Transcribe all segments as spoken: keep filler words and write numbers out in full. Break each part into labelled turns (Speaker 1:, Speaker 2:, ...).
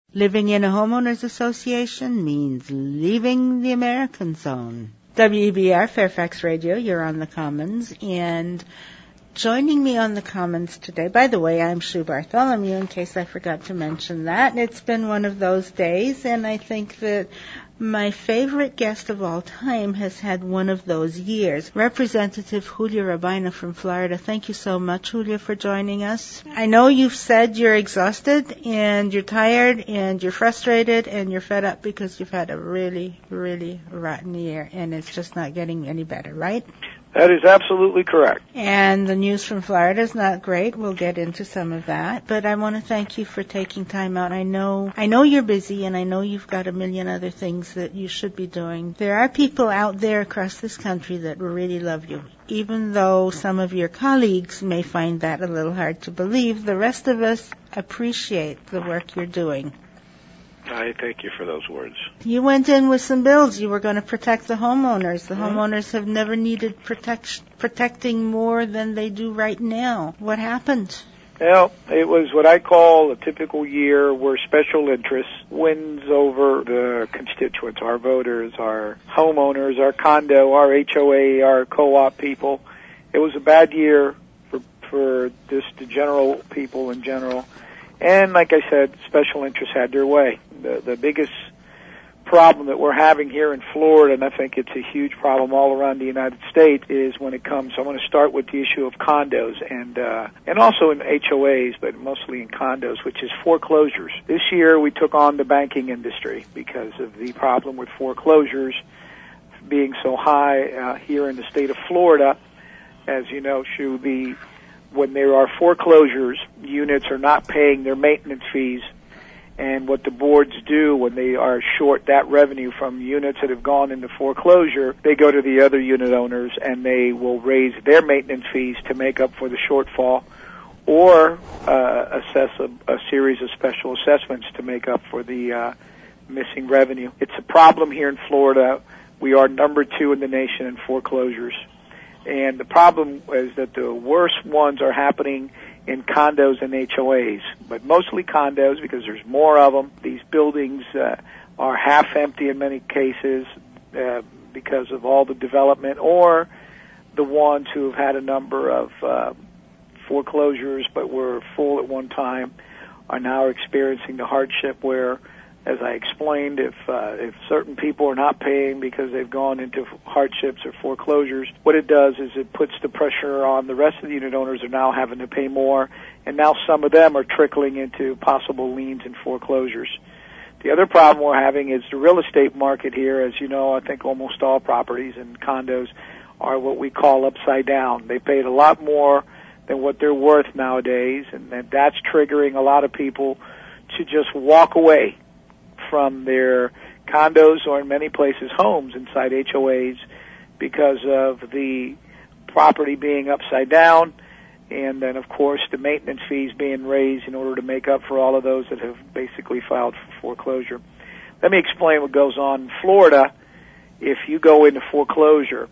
Speaker 1: Living in a homeowners association means leaving the American zone. W E B R Fairfax Radio, you're on the Commons, and joining me on the Commons today, by the way, I'm Sue Bartholomew, in case I forgot to mention that. It's been one of those days, and I think that my favorite guest of all time has had one of those years. Representative Julia Rabina from Florida. Thank you so much, Julia, for joining us. I know you've said you're exhausted, and you're tired, and you're frustrated, and you're fed up because you've had a really, really rotten year, and it's just not getting any better, right?
Speaker 2: That is absolutely correct.
Speaker 1: And the news from Florida is not great. We'll get into some of that. But I want to thank you for taking time out. I know I know you're busy, and I know you've got a million other things that you should be doing. There are people out there across this country that really love you. Even though some of your colleagues may find that a little hard to believe, the rest of us appreciate the work you're doing.
Speaker 2: I thank you for those words.
Speaker 1: You went in with some bills. You were going to protect the homeowners. The mm-hmm. homeowners have never needed protect, protecting more than they do right now. What happened?
Speaker 2: Well, it was what I call a typical year where special interests wins over the constituents, our voters, our homeowners, our condo, our H O A, our co-op people. It was a bad year for, for just the general people in general. And like I said, special interests had their way. The, the biggest problem that we're having here in Florida, and I think it's a huge problem all around the United States, is when it comes, I want to start with the issue of condos and, uh, and also in H O As, but mostly in condos, which is foreclosures. This year we took on the banking industry because of the problem with foreclosures being so high uh, here in the state of Florida. As you know, Shu, the when there are foreclosures, units are not paying their maintenance fees, and what the boards do when they are short that revenue from units that have gone into foreclosure, they go to the other unit owners and they will raise their maintenance fees to make up for the shortfall, or uh, assess a, a series of special assessments to make up for the uh, missing revenue. It's a problem here in Florida. We are number two in the nation in foreclosures. And the problem is that the worst ones are happening in condos and H O As, but mostly condos because there's more of them. These buildings uh, are half empty in many cases uh, because of all the development, or the ones who have had a number of uh, foreclosures but were full at one time are now experiencing the hardship where, as I explained, if uh, if certain people are not paying because they've gone into hardships or foreclosures, what it does is it puts the pressure on the rest of the unit owners who are now having to pay more, and now some of them are trickling into possible liens and foreclosures. The other problem we're having is the real estate market here. As you know, I think almost all properties and condos are what we call upside down. They paid a lot more than what they're worth nowadays, and that's triggering a lot of people to just walk away from their condos, or in many places homes inside H O As, because of the property being upside down, and then of course the maintenance fees being raised in order to make up for all of those that have basically filed for foreclosure. Let me explain what goes on in Florida. If you go into foreclosure,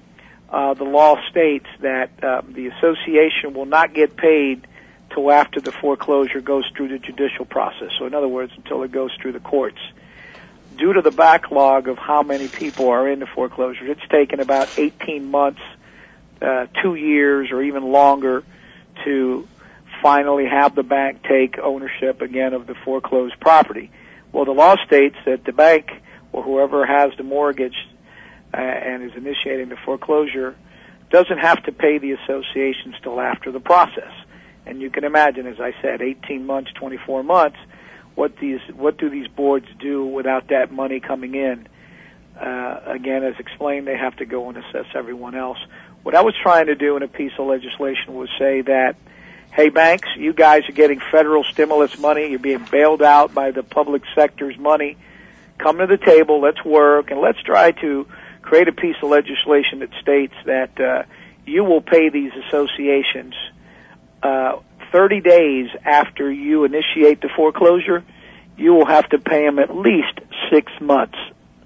Speaker 2: uh, the law states that uh, the association will not get paid till after the foreclosure goes through the judicial process. So in other words, until it goes through the courts. Due to the backlog of how many people are in the foreclosure, it's taken about eighteen months, uh, two years, or even longer to finally have the bank take ownership again of the foreclosed property. Well, the law states that the bank, or whoever has the mortgage uh, and is initiating the foreclosure, doesn't have to pay the associations till after the process. And you can imagine, as I said, eighteen months, twenty-four months, what these, what do these boards do without that money coming in? Uh, again, as explained, they have to go and assess everyone else. What I was trying to do in a piece of legislation was say that, hey, banks, you guys are getting federal stimulus money. You're being bailed out by the public sector's money. Come to the table. Let's work, and let's try to create a piece of legislation that states that uh, you will pay these associations Uh, thirty days after you initiate the foreclosure. You will have to pay them at least six months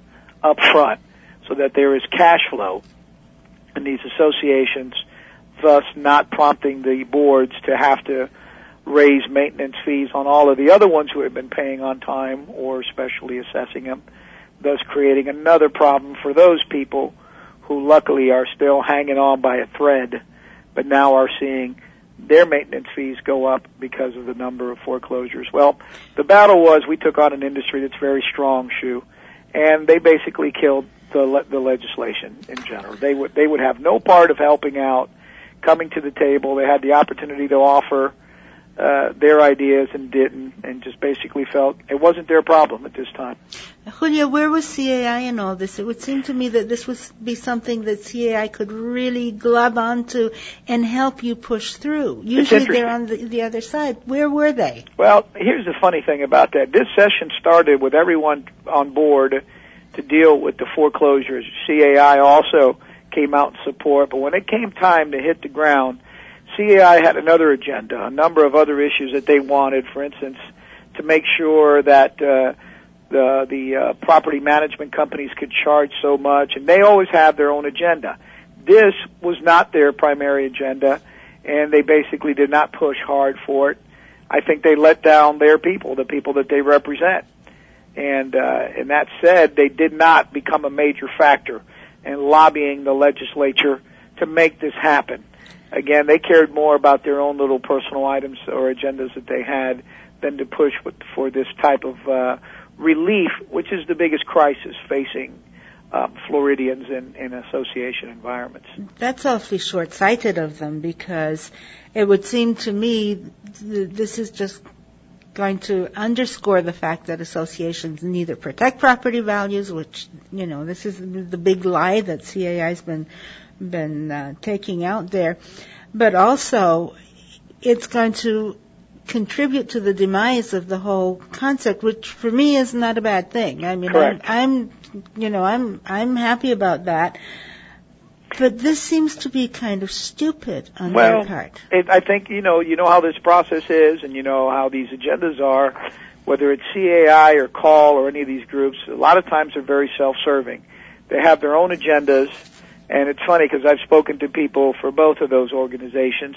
Speaker 2: up front so that there is cash flow in these associations, thus not prompting the boards to have to raise maintenance fees on all of the other ones who had been paying on time or especially assessing them, thus creating another problem for those people who luckily are still hanging on by a thread, but now are seeing their maintenance fees go up because of the number of foreclosures. Well, the battle was we took on an industry that's very strong, Shu, and they basically killed the le- the legislation in general. They would they would have no part of helping out, coming to the table. They had the opportunity to offer uh, their ideas and didn't, and just basically felt it wasn't their problem at this time.
Speaker 1: Julio, where was C A I in all this? It would seem to me that this would be something that C A I could really glove onto and help you push through. Usually they're on the, the other side. Where were they?
Speaker 2: Well, here's the funny thing about that. This session started with everyone on board to deal with the foreclosures. C A I also came out in support, but when it came time to hit the ground, C A I had another agenda, a number of other issues that they wanted, for instance, to make sure that uh, the the uh, property management companies could charge so much, and they always have their own agenda. This was not their primary agenda, and they basically did not push hard for it. I think they let down their people, the people that they represent. And, uh, and that said, they did not become a major factor in lobbying the legislature to make this happen. Again, they cared more about their own little personal items or agendas that they had than to push for this type of uh, relief, which is the biggest crisis facing um, Floridians in, in association environments.
Speaker 1: That's awfully short-sighted of them, because it would seem to me th- this is just going to underscore the fact that associations neither protect property values, which, you know, this is the big lie that C A I's been been uh, taking out there, but also it's going to contribute to the demise of the whole concept, which for me is not a bad thing. I mean, I'm, I'm, you know, I'm I'm happy about that. But this seems to be kind of stupid on
Speaker 2: well,
Speaker 1: their part.
Speaker 2: It, I think, you know, you know how this process is, and you know how these agendas are, whether it's C A I or CALL or any of these groups, a lot of times they're very self-serving. They have their own agendas, and it's funny because I've spoken to people for both of those organizations,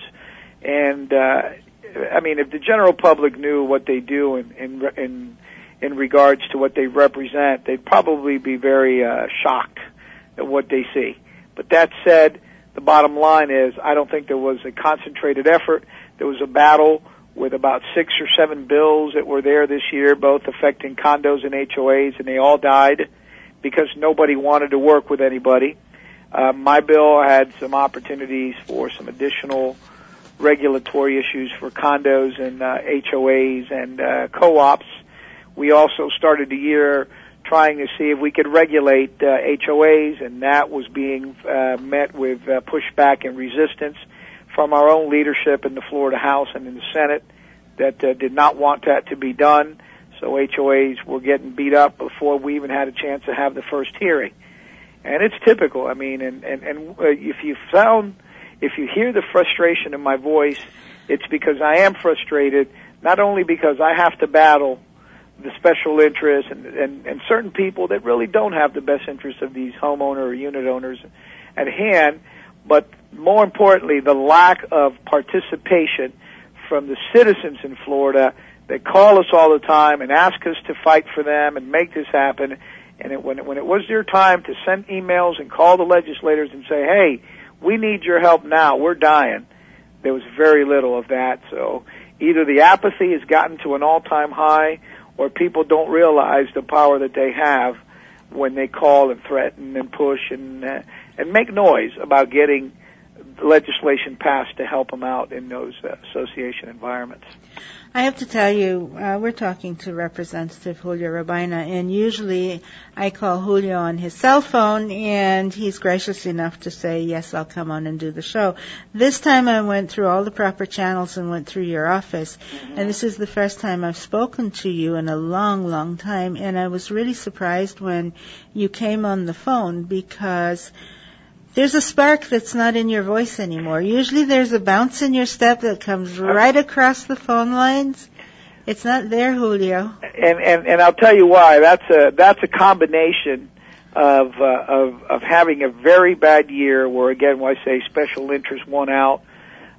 Speaker 2: and, uh, I mean, if the general public knew what they do in, in, in, in regards to what they represent, they'd probably be very uh, shocked at what they see. But that said, the bottom line is I don't think there was a concentrated effort. There was a battle with about six or seven bills that were there this year, both affecting condos and H O As, and they all died because nobody wanted to work with anybody. Uh, my bill had some opportunities for some additional regulatory issues for condos and uh, H O As and uh, co-ops. We also started the year trying to see if we could regulate uh, H O As, and that was being uh, met with uh, pushback and resistance from our own leadership in the Florida House and in the Senate that uh, did not want that to be done. So H O As were getting beat up before we even had a chance to have the first hearing. And it's typical. I mean, and, and, and uh, if you found, if you hear the frustration in my voice, it's because I am frustrated, not only because I have to battle the special interests and, and, and certain people that really don't have the best interests of these homeowner or unit owners at hand, but more importantly, the lack of participation from the citizens in Florida that call us all the time and ask us to fight for them and make this happen. And it, when, it, when it was their time to send emails and call the legislators and say, hey, we need your help now, we're dying, there was very little of that. So either the apathy has gotten to an all-time high, or people don't realize the power that they have when they call and threaten and push and uh, and make noise about getting legislation passed to help them out in those uh, association environments.
Speaker 1: I have to tell you, uh, we're talking to Representative Julio Robaina, and usually I call Julio on his cell phone, and he's gracious enough to say, yes, I'll come on and do the show. This time I went through all the proper channels and went through your office, mm-hmm. and this is the first time I've spoken to you in a long, long time, and I was really surprised when you came on the phone because there's a spark that's not in your voice anymore. Usually there's a bounce in your step that comes right across the phone lines. It's not there, Julio.
Speaker 2: And and, and I'll tell you why. That's a that's a combination of uh, of of having a very bad year, where again, when I say special interest won out,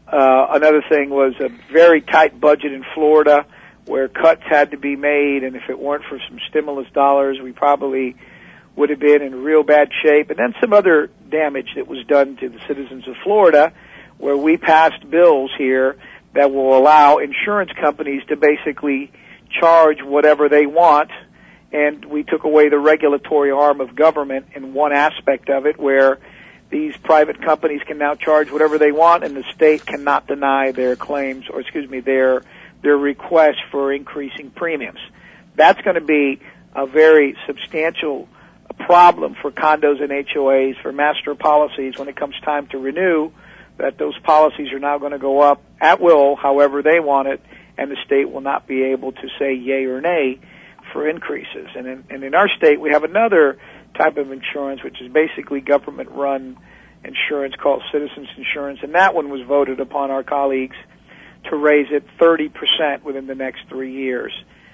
Speaker 2: Uh, another thing was a very tight budget in Florida where cuts had to be made, and if it weren't for some stimulus dollars, we probably would have been in real bad shape. And then some other damage that was done to the citizens of Florida, where we passed bills here that will allow insurance companies to basically charge whatever they want, and we took away the regulatory arm of government in one aspect of it, where these private companies can now charge whatever they want, and the state cannot deny their claims, or excuse me, their their request for increasing premiums. That's going to be a very substantial problem for condos and H O As, for master policies when it comes time to renew, that those policies are now going to go up at will, however they want it, and the state will not be able to say yay or nay for increases. And in, and in our state, we have another type of insurance, which is basically government-run insurance called Citizens Insurance, and that one was voted upon our colleagues to raise it thirty percent within the next three years.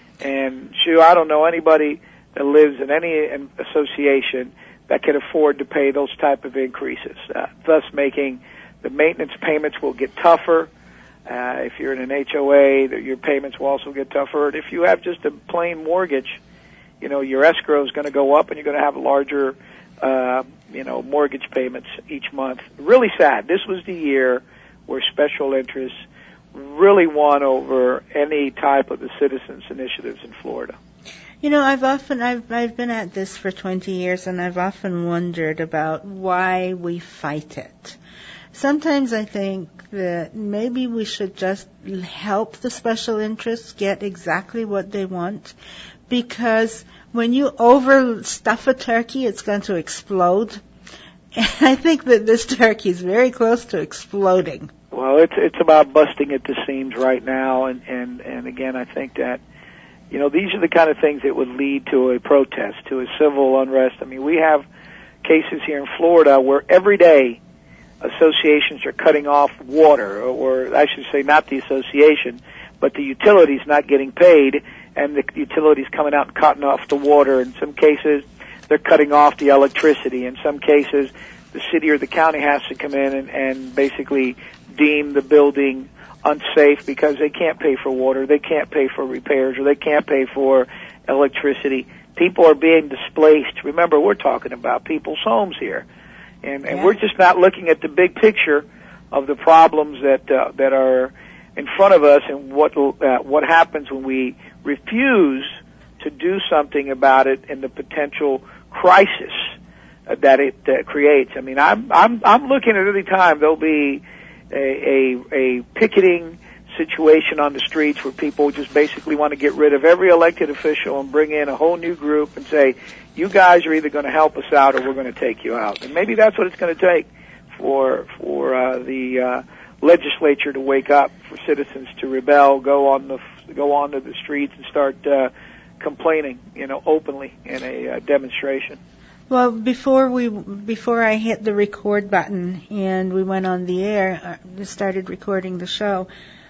Speaker 2: And, Shu, I don't know anybody that lives in any association that can afford to pay those type of increases, uh, thus making the maintenance payments will get tougher. Uh, if you're in an H O A, the, your payments will also get tougher. And if you have just a plain mortgage, you know, your escrow is going to go up and you're going to have larger, uh, you know, mortgage payments each month. Really sad. This was the year where special interests really won over any type of the citizens' initiatives in Florida.
Speaker 1: You know, I've often, I've, I've been at this for twenty years, and I've often wondered about why we fight it. Sometimes I think that maybe we should just help the special interests get exactly what they want, because when you overstuff a turkey, it's going to explode. And I think that this turkey is very close to exploding.
Speaker 2: Well, it's it's about busting at the seams right now, and, and, and again, I think that, you know, these are the kind of things that would lead to a protest, to a civil unrest. I mean, we have cases here in Florida where every day associations are cutting off water, or I should say not the association, but the utilities not getting paid, and the utilities coming out and cutting off the water. In some cases, they're cutting off the electricity. In some cases, the city or the county has to come in and, and basically deem the building unsafe because they can't pay for water, they can't pay for repairs, or they can't pay for electricity. People are being displaced. Remember, we're talking about people's homes here. And, and yeah. we're just not looking at the big picture of the problems that uh, that are in front of us, and what uh, what happens when we refuse to do something about it and the potential crisis uh, that it uh, creates. I mean, I'm I'm I'm looking at every time there'll be a, a a picketing situation on the streets where people just basically want to get rid of every elected official and bring in a whole new group and say, you guys are either going to help us out or we're going to take you out. And maybe that's what it's going to take for for uh, the uh, legislature to wake up, for citizens to rebel, go on the go onto the streets and start uh, complaining, you know, openly in a uh, demonstration.
Speaker 1: Well, before we before I hit the record button and we went on the air, uh, started recording the show,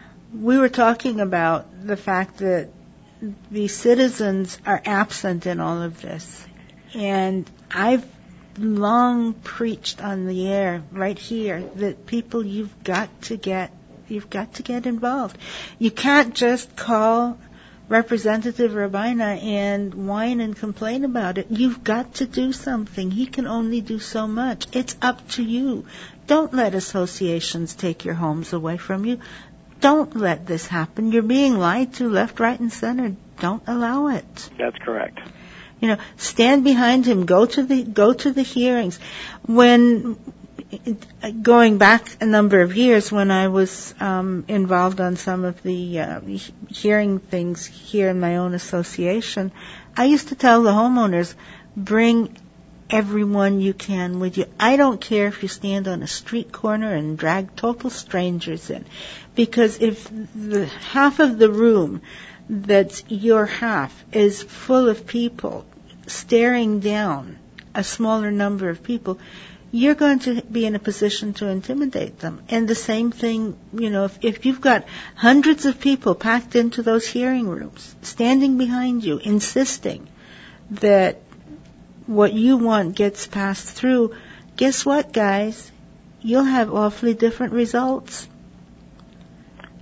Speaker 1: we were talking about the fact that the citizens are absent in all of this. And I've long preached on the air right here that people, you've got to get, you've got to get involved. You can't just call Representative Rabina and whine and complain about it. You've got to do something. He can only do so much. It's up to you. Don't let associations take your homes away from you. Don't let this happen. You're being lied to left, right, and center. Don't allow it.
Speaker 2: That's correct.
Speaker 1: You know, stand behind him. Go to the go to the hearings. When going back a number of years, when I was um, involved on some of the uh, hearing things here in my own association, I used to tell the homeowners, bring everyone you can with you. I don't care if you stand on a street corner and drag total strangers in, because if the half of the room that's your half is full of people staring down a smaller number of people, you're going to be in a position to intimidate them. And the same thing, you know, if, if you've got hundreds of people packed into those hearing rooms, standing behind you, insisting that what you want gets passed through, guess what, guys? You'll have awfully different results.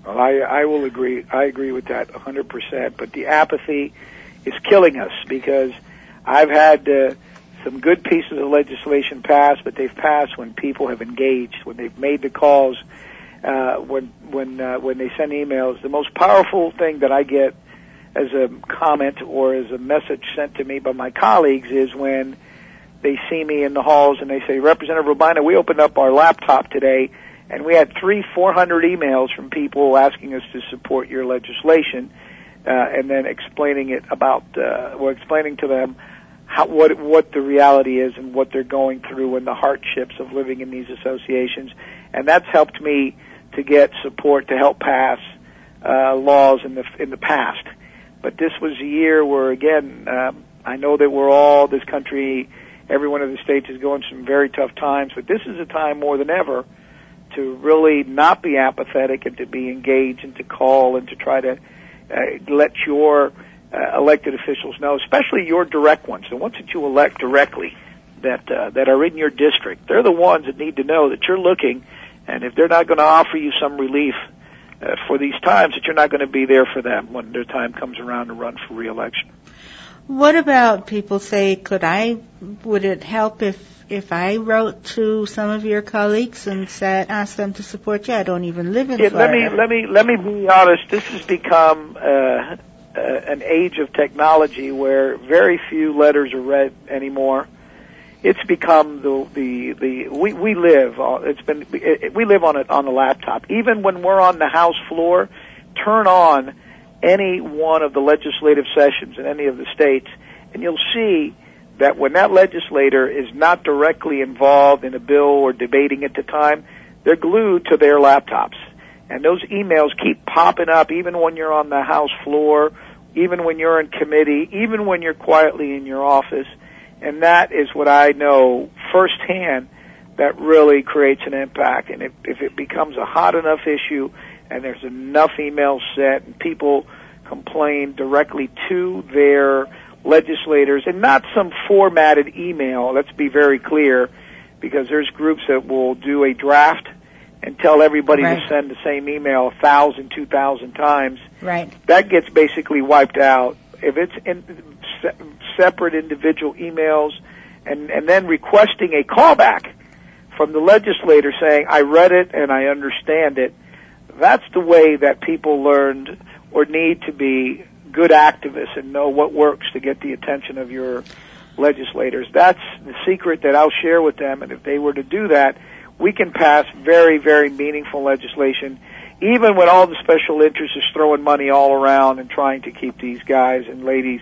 Speaker 2: Well, I, I will agree. I agree with that one hundred percent. But the apathy is killing us because I've had uh, some good pieces of legislation passed, but they've passed when people have engaged, when they've made the calls, uh, when when uh, when they send emails. The most powerful thing that I get as a comment or as a message sent to me by my colleagues is when they see me in the halls and they say, Representative Robina, we opened up our laptop today and we had three, four hundred emails from people asking us to support your legislation, uh, and then explaining it about, uh, or explaining to them how, what what the reality is and what they're going through and the hardships of living in these associations. And that's helped me to get support to help pass uh, laws in the in the past. But this was a year where, again, um, I know that we're all, this country, every one of the states is going through some very tough times, but this is a time more than ever to really not be apathetic and to be engaged and to call and to try to uh, let your uh, elected officials know, especially your direct ones, the ones that you elect directly that uh, that are in your district. They're the ones that need to know that you're looking, and if they're not going to offer you some relief uh, for these times, that you're not going to be there for them when their time comes around to run for re-election.
Speaker 1: What about people say, could I, would it help if if I wrote to some of your colleagues and said, asked them to support you? I don't even live in
Speaker 2: yeah,
Speaker 1: Florida.
Speaker 2: Let me, let me, let me be honest. This has become uh, uh, an age of technology where very few letters are read anymore. It's become the the the we we live. Uh, it's been it, we live on a on a laptop. Even when we're on the House floor, turn on any one of the legislative sessions in any of the states, and you'll see that when that legislator is not directly involved in a bill or debating at the time, they're glued to their laptops. And those emails keep popping up even when you're on the House floor, even when you're in committee, even when you're quietly in your office. And that is what I know firsthand that really creates an impact. And if, if it becomes a hot enough issue and there's enough emails sent and people complain directly to their legislators and not some formatted email, let's be very clear, because there's groups that will do a draft and tell everybody right. to send the same email a thousand, two thousand times.
Speaker 1: Right.
Speaker 2: That gets basically wiped out. If it's in se- separate individual emails and, and then requesting a callback from the legislator saying, I read it and I understand it, that's the way that people learned or need to be good activists and know what works to get the attention of your legislators. That's the secret that I'll share with them, and if they were to do that, we can pass very, very meaningful legislation, even when all the special interests is throwing money all around and trying to keep these guys and ladies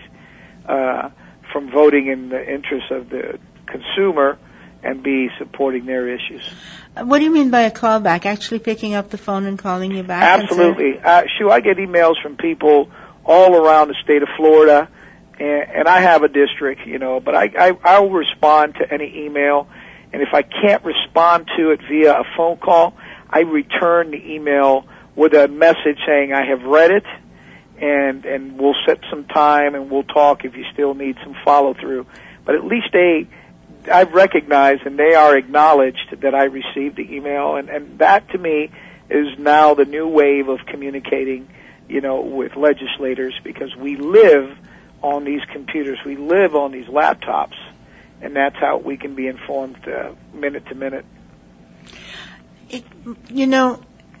Speaker 2: uh, from voting in the interests of the consumer and be supporting their issues.
Speaker 1: What do you mean by a callback? Actually picking up the phone and calling you back?
Speaker 2: Absolutely. Uh, Sue, I get emails from people all around the state of Florida, and, and I have a district, you know, but I, I, I'll respond to any email, and if I can't respond to it via a phone call, I return the email with a message saying I have read it, and, and we'll set some time and we'll talk if you still need some follow-through. But at least they, I've recognized and they are acknowledged that I received the email, and, and that to me is now the new wave of communicating, you know, with legislators, because we live on these computers, we live on these laptops, and that's how we can be informed uh, minute to minute.
Speaker 1: It, you know,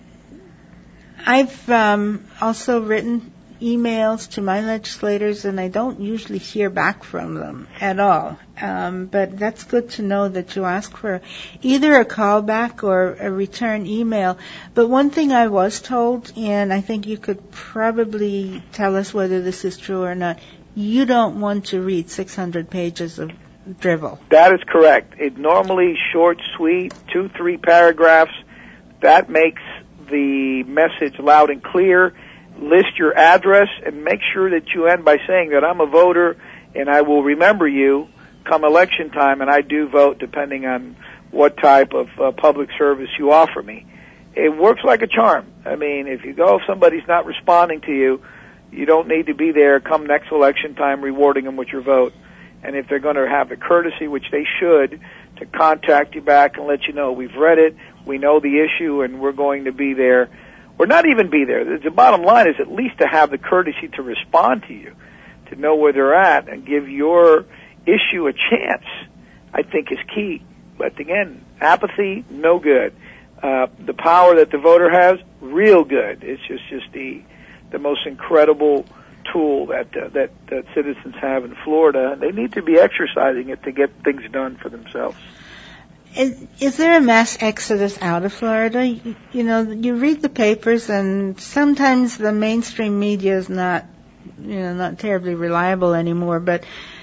Speaker 1: I've um, also written emails to my legislators, and I don't usually hear back from them at all. Um, but that's good to know that you ask for either a callback or a return email. But one thing I was told, and I think you could probably tell us whether this is true or not, you don't want to read six hundred pages of drivel.
Speaker 2: That is correct. It normally short, sweet, two, three paragraphs. That makes the message loud and clear. List your address and make sure that you end by saying that I'm a voter and I will remember you come election time, and I do vote depending on what type of uh, public service you offer me. It works like a charm. I mean, if you go, if somebody's not responding to you, you don't need to be there come next election time rewarding them with your vote. And if they're going to have the courtesy, which they should, to contact you back and let you know we've read it, we know the issue, and we're going to be there or not even be there. The, the bottom line is at least to have the courtesy to respond to you, to know where they're at and give your issue a chance, I think is key. But again, apathy, no good. Uh, the power that the voter has, real good. It's just, just the, the most incredible tool that, uh, that, that citizens have in Florida. They need to be exercising it to get things done for themselves.
Speaker 1: Is, is there a mass exodus out of Florida? You, you know, you read the papers, and sometimes the mainstream media is not, you know, not terribly reliable anymore. But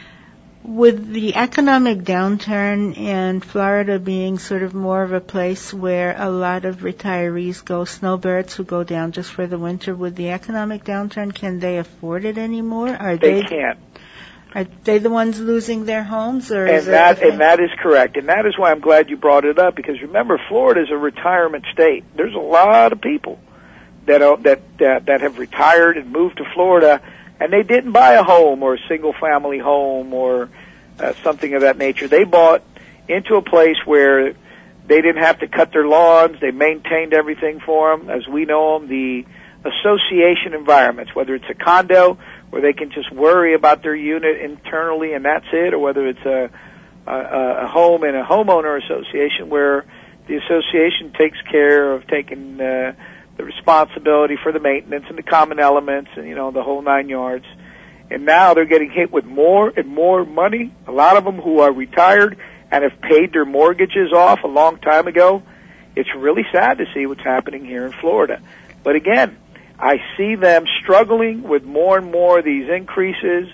Speaker 1: with the economic downturn and Florida being sort of more of a place where a lot of retirees go, snowbirds who go down just for the winter, with the economic downturn, can they afford it anymore? Are
Speaker 2: they,
Speaker 1: they
Speaker 2: can't.
Speaker 1: Are they the ones losing their homes, or
Speaker 2: and
Speaker 1: is
Speaker 2: that
Speaker 1: it
Speaker 2: and that is correct, and that is why I'm glad you brought it up, because remember, Florida is a retirement state. There's a lot of people that are, that that that have retired and moved to Florida, and they didn't buy a home or a single family home or uh, something of that nature. They bought into a place where they didn't have to cut their lawns. They maintained everything for them, as we know them, the association environments, whether it's a condo where they can just worry about their unit internally and that's it, or whether it's a, a, a home in a homeowner association where the association takes care of taking uh, the responsibility for the maintenance and the common elements and, you know, the whole nine yards. And now they're getting hit with more and more money. A lot of them who are retired and have paid their mortgages off a long time ago. It's really sad to see what's happening here in Florida. But again, I see them struggling with more and more of these increases,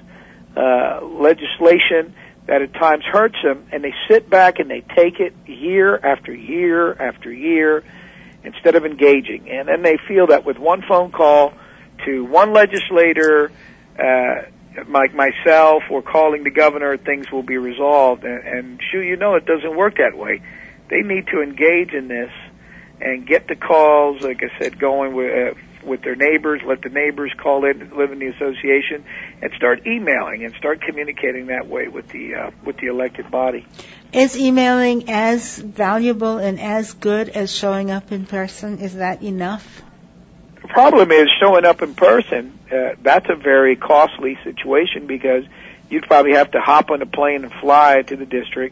Speaker 2: uh, legislation that at times hurts them, and they sit back and they take it year after year after year instead of engaging. And then they feel that with one phone call to one legislator, uh, like myself, or calling the governor, things will be resolved. And, and sure, you know, it doesn't work that way. They need to engage in this and get the calls, like I said, going with, uh, with their neighbors, let the neighbors call in, live in the association, and start emailing and start communicating that way with the uh, with the elected body.
Speaker 1: Is emailing as valuable and as good as showing up in person? Is that enough?
Speaker 2: The problem is showing up in person. Uh, that's a very costly situation because you'd probably have to hop on a plane and fly to the district,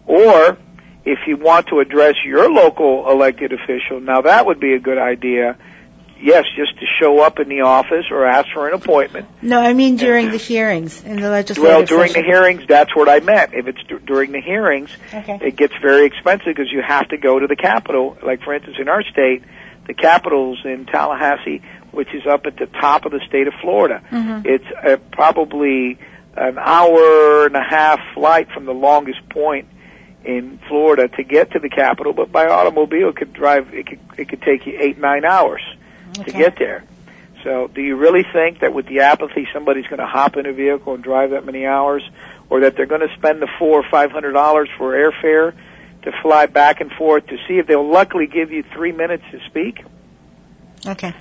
Speaker 2: or if you want to address your local elected official, now that would be a good idea. Yes, just to show up in the office or ask for an appointment.
Speaker 1: No, I mean during the hearings in the legislative
Speaker 2: Well, during
Speaker 1: session.
Speaker 2: the hearings, that's what I meant. If it's d- during the hearings,
Speaker 1: okay.
Speaker 2: It gets very expensive because you have to go to the Capitol. Like, for instance, in our state, the Capitol's in Tallahassee, which is up at the top of the state of Florida.
Speaker 1: Mm-hmm.
Speaker 2: It's uh, probably an hour and a half flight from the longest point in Florida to get to the Capitol, but by automobile it could drive, it could, it could take you eight, nine hours.
Speaker 1: Okay.
Speaker 2: To get there. So do you really think that with the apathy somebody's going to hop in a vehicle and drive that many hours, or that they're going to spend the four or five hundred dollars for airfare to fly back and forth to see if they'll luckily give you three minutes to speak?
Speaker 1: Okay.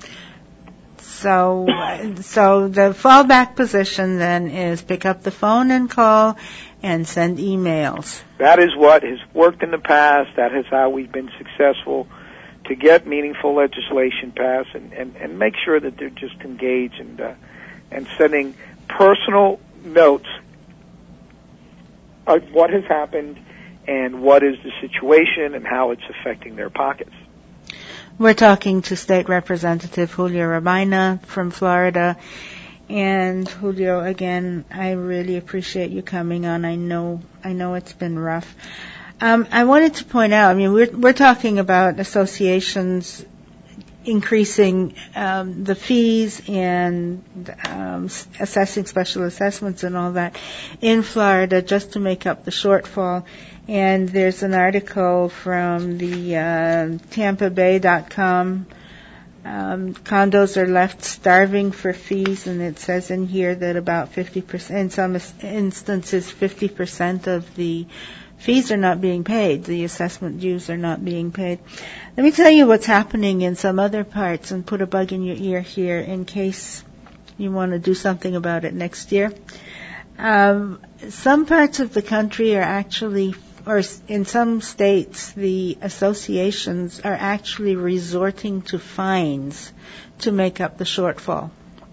Speaker 1: So, so the fallback position then is pick up the phone and call and send emails.
Speaker 2: That is what has worked in the past. That is how we've been successful to get meaningful legislation passed, and, and, and make sure that they're just engaged and uh, and sending personal notes of what has happened and what is the situation and how it's affecting their pockets.
Speaker 1: We're talking to State Representative Julio Robaina from Florida. And Julio, again, I really appreciate you coming on. I know, I know it's been rough. Um, I wanted to point out, I mean, we're, we're talking about associations increasing um, the fees and um, assessing special assessments and all that in Florida just to make up the shortfall. And there's an article from the uh, Tampa Bay dot com. Um, condos are left starving for fees, and it says in here that about fifty percent, in some instances, fifty percent of the fees are not being paid. The assessment dues are not being paid. Let me tell you what's happening in some other parts and put a bug in your ear here in case you want to do something about it next year. Um, some parts of the country are actually or in some states, the associations are actually resorting to fines to make up the shortfall.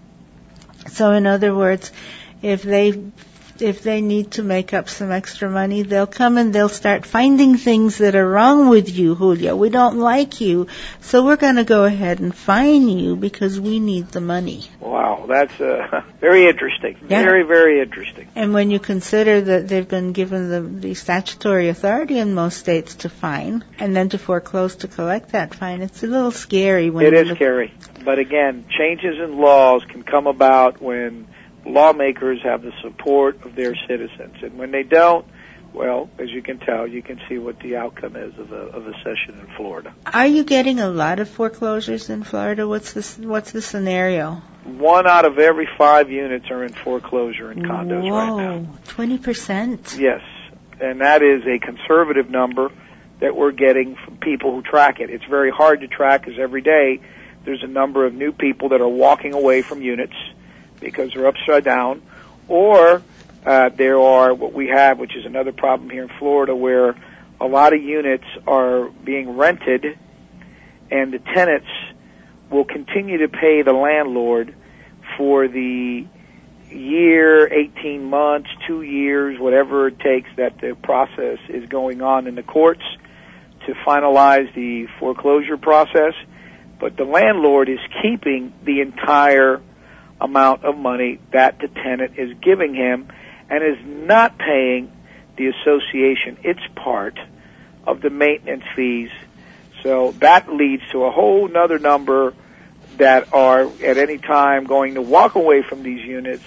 Speaker 1: So in other words, if they if they need to make up some extra money, they'll come and they'll start finding things that are wrong with you, Julia. We don't like you, so we're going to go ahead and fine you because we need the money.
Speaker 2: Wow, that's uh, very interesting.
Speaker 1: Yeah.
Speaker 2: Very, very interesting.
Speaker 1: And when you consider that they've been given the, the statutory authority in most states to fine and then to foreclose to collect that fine, it's a little scary. When
Speaker 2: It
Speaker 1: you
Speaker 2: is
Speaker 1: look-
Speaker 2: scary. But again, changes in laws can come about when lawmakers have the support of their citizens. And when they don't, well, as you can tell, you can see what the outcome is of a, of a session in Florida.
Speaker 1: Are you getting a lot of foreclosures in Florida? What's the, what's the scenario?
Speaker 2: One out of every five units are in foreclosure in condos
Speaker 1: Whoa,
Speaker 2: right now.
Speaker 1: twenty percent?
Speaker 2: Yes, and that is a conservative number that we're getting from people who track it. It's very hard to track because every day there's a number of new people that are walking away from units because they're upside down, or uh, there are what we have, which is another problem here in Florida, where a lot of units are being rented and the tenants will continue to pay the landlord for the year, eighteen months, two years, whatever it takes that the process is going on in the courts to finalize the foreclosure process. But the landlord is keeping the entire amount of money that the tenant is giving him and is not paying the association its part of the maintenance fees. So that leads to a whole nother number that are at any time going to walk away from these units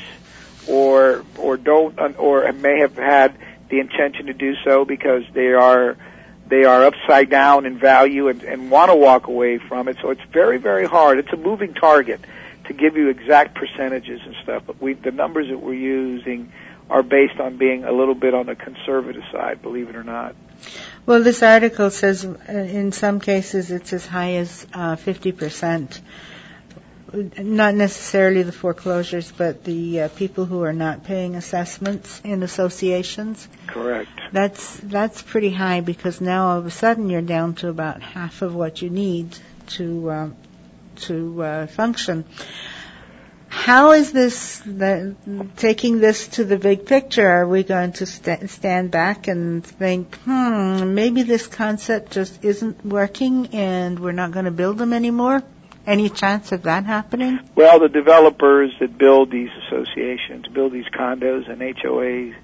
Speaker 2: or or don't or may have had the intention to do so because they are they are upside down in value and, and want to walk away from it. So it's very, very hard. It's a moving target to give you exact percentages and stuff, but we the numbers that we're using are based on being a little bit on the conservative side, believe it or not.
Speaker 1: Well, this article says uh, in some cases it's as high as uh, fifty percent. Not necessarily the foreclosures, but the uh, people who are not paying assessments in associations.
Speaker 2: Correct.
Speaker 1: That's that's pretty high because now all of a sudden you're down to about half of what you need to uh, to uh, function. How is this, the, taking this to the big picture, are we going to st- stand back and think, hmm, maybe this concept just isn't working and we're not going to build them anymore? Any chance of that happening?
Speaker 2: Well, the developers that build these associations, build these condos and H O As,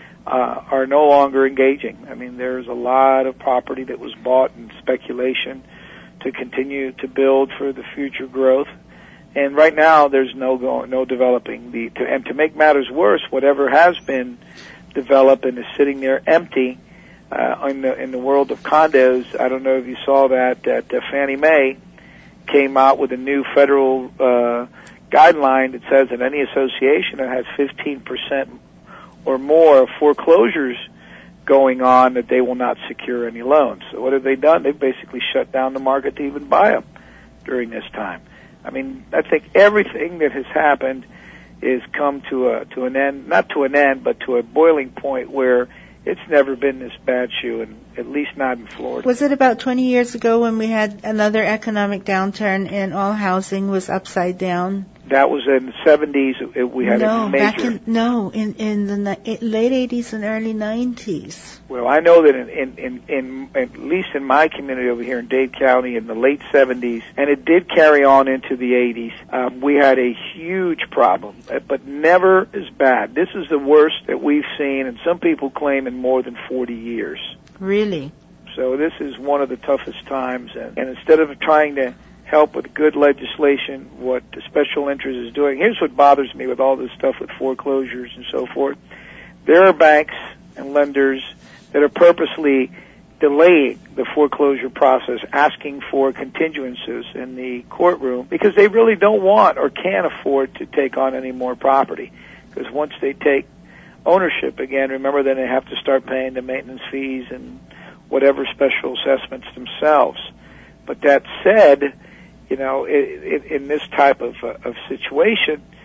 Speaker 2: uh, are no longer engaging. I mean, there's a lot of property that was bought in speculation to continue to build for the future growth. And right now, there's no go, no developing. The, to, and to make matters worse, whatever has been developed and is sitting there empty uh, in the in the world of condos. I don't know if you saw that that uh, Fannie Mae came out with a new federal uh, guideline that says that any association that has fifteen percent or more of foreclosures going on, that they will not secure any loans. So what have they done? They've basically shut down the market to even buy them during this time. I mean, I think everything that has happened is come to a to an end, not to an end, but to a boiling point where it's never been this bad shoe, and at least not in Florida.
Speaker 1: Was it about twenty years ago when we had another economic downturn and all housing was upside down?
Speaker 2: That was in the seventies. It, we had
Speaker 1: no,
Speaker 2: a major.
Speaker 1: Back in, no, in in the ni- late eighties and early nineties.
Speaker 2: Well, I know that in, in, in, in at least in my community over here in Dade County in the late seventies, and it did carry on into the eighties, um, we had a huge problem, but never as bad. This is the worst that we've seen, and some people claim in more than forty years.
Speaker 1: Really?
Speaker 2: So this is one of the toughest times, and, and instead of trying to help with good legislation, what the special interest is doing. Here's what bothers me with all this stuff with foreclosures and so forth. There are banks and lenders that are purposely delaying the foreclosure process, asking for continuances in the courtroom because they really don't want or can't afford to take on any more property. Because once they take ownership again, remember, then they have to start paying the maintenance fees and whatever special assessments themselves. But that said, you know, it, it, in this type of, uh, of situation,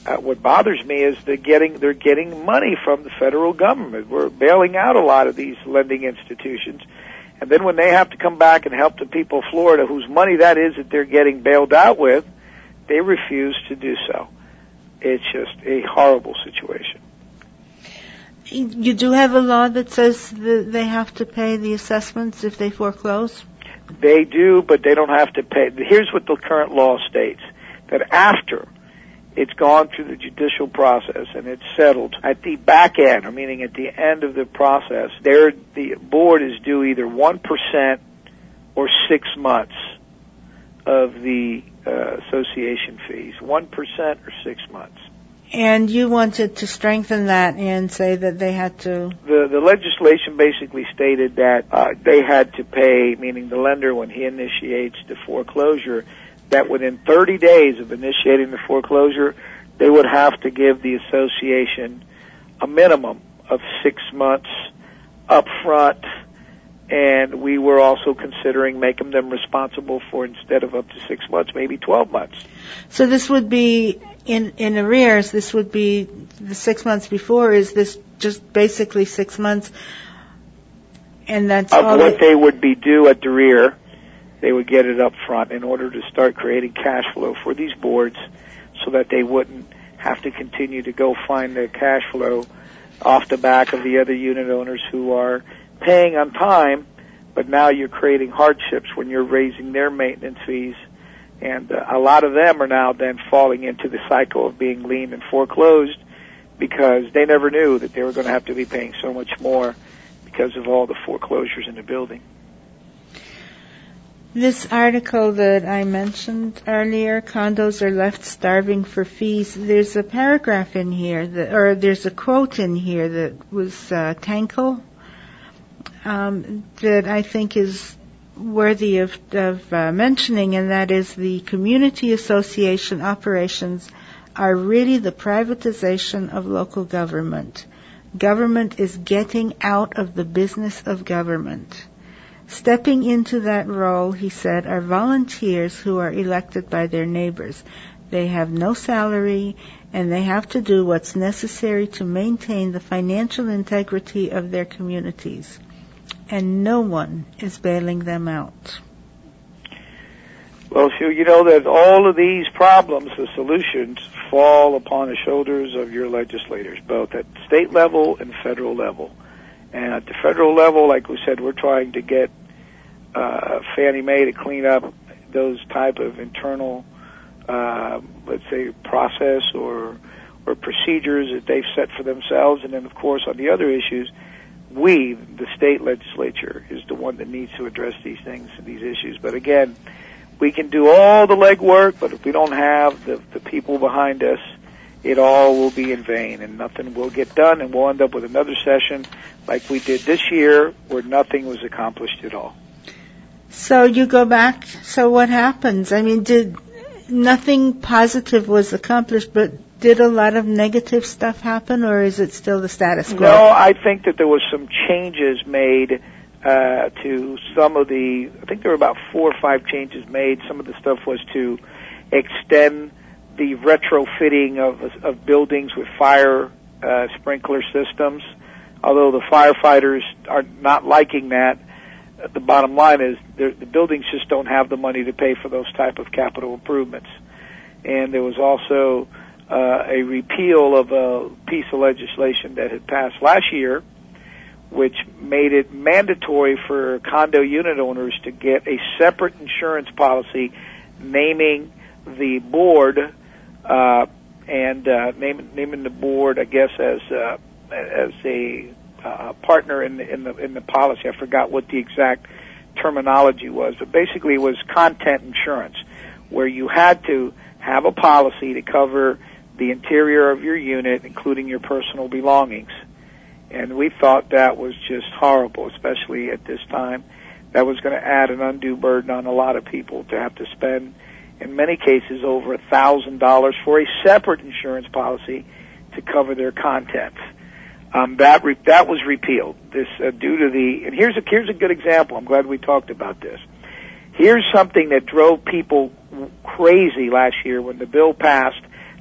Speaker 2: uh, what bothers me is they're getting they're getting money from the federal government. We're bailing out a lot of these lending institutions, and then when they have to come back and help the people of Florida, whose money that is that they're getting bailed out with, they refuse to do so. It's just a horrible situation.
Speaker 1: You do have a law that says that they have to pay the assessments if they foreclose?
Speaker 2: They do, but they don't have to pay. Here's what the current law states, that after it's gone through the judicial process and it's settled, at the back end, or meaning at the end of the process, there the board is due either one percent or six months of the uh, association fees, one percent or six months.
Speaker 1: And you wanted to strengthen that and say that they had to...
Speaker 2: The, the legislation basically stated that uh, they had to pay, meaning the lender, when he initiates the foreclosure, that within thirty days of initiating the foreclosure, they would have to give the association a minimum of six months up front, and we were also considering making them responsible for, instead of up to six months, maybe twelve months.
Speaker 1: So this would be in in arrears. This would be the six months before. Is this just basically six months? And that's
Speaker 2: of
Speaker 1: all
Speaker 2: what
Speaker 1: it,
Speaker 2: they would be due at the rear. They would get it up front in order to start creating cash flow for these boards, so that they wouldn't have to continue to go find the cash flow off the back of the other unit owners who are paying on time, but now you're creating hardships when you're raising their maintenance fees. And uh, a lot of them are now then falling into the cycle of being liened and foreclosed because they never knew that they were going to have to be paying so much more because of all the foreclosures in the building.
Speaker 1: This article that I mentioned earlier, condos are left starving for fees, there's a paragraph in here, that, or there's a quote in here that was uh, Tanko, um, that I think is worthy of, of uh, mentioning, and that is the community association operations are really the privatization of local government. Government is getting out of the business of government. Stepping into that role, he said, are volunteers who are elected by their neighbors. They have no salary, and they have to do what's necessary to maintain the financial integrity of their communities. And no one is bailing them out.
Speaker 2: Well, so you know that all of these problems, the solutions, fall upon the shoulders of your legislators, both at state level and federal level. And at the federal level, like we said, we're trying to get uh, Fannie Mae to clean up those type of internal, uh, let's say, process or or procedures that they've set for themselves. And then, of course, on the other issues, we, the state legislature, is the one that needs to address these things, these issues. But again, we can do all the legwork, but if we don't have the, the people behind us, it all will be in vain, and nothing will get done, and we'll end up with another session like we did this year, where nothing was accomplished at all.
Speaker 1: So you go back, so what happens? I mean, did nothing positive was accomplished, but did a lot of negative stuff happen, or is it still the status quo?
Speaker 2: No, I think that there was some changes made uh, to some of the, I think there were about four or five changes made. Some of the stuff was to extend the retrofitting of, of buildings with fire uh, sprinkler systems. Although the firefighters are not liking that, the bottom line is the buildings just don't have the money to pay for those type of capital improvements. And there was also uh, a repeal of a piece of legislation that had passed last year, which made it mandatory for condo unit owners to get a separate insurance policy naming the board uh, and uh, name, naming the board, I guess, as uh, as a uh, partner in the, in the in the policy. I forgot what the exact terminology was, but basically it was content insurance, where you had to have a policy to cover the interior of your unit, including your personal belongings. And we thought that was just horrible, especially at this time. That was going to add an undue burden on a lot of people to have to spend, in many cases, over a thousand dollars for a separate insurance policy to cover their contents. Um, that re- that was repealed. This uh, due to the and here's a here's a good example. I'm glad we talked about this. Here's something that drove people crazy last year when the bill passed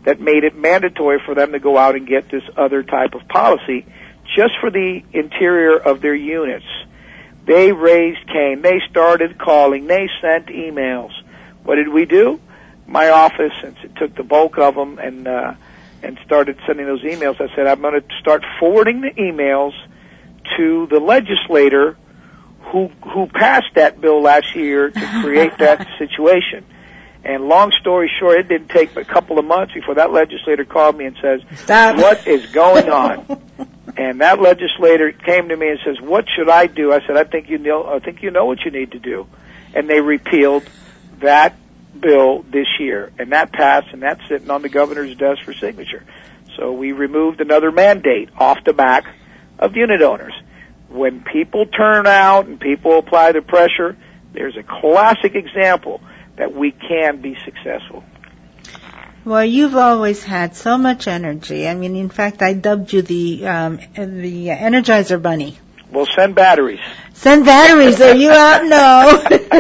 Speaker 2: that made it mandatory for them to go out and get this other type of policy just for the interior of their units. They raised Cain. They started calling. They sent emails. What did we do? My office, since it took the bulk of them, and uh, and started sending those emails, I said, I'm going to start forwarding the emails to the legislator who who passed that bill last year to create that situation. And long story short, it didn't take but a couple of months before that legislator called me and says, Stop. What is going on? And that legislator came to me and says, what should I do? I said, I think you know, I think you know what you need to do. And they repealed that bill this year. And that passed, and that's sitting on the governor's desk for signature. So we removed another mandate off the back of unit owners. When people turn out and people apply the pressure, there's a classic example that we can be successful.
Speaker 1: Well, you've always had so much energy. I mean, in fact, I dubbed you the um, the Energizer Bunny.
Speaker 2: Well, send batteries.
Speaker 1: Send batteries. Are you out? No.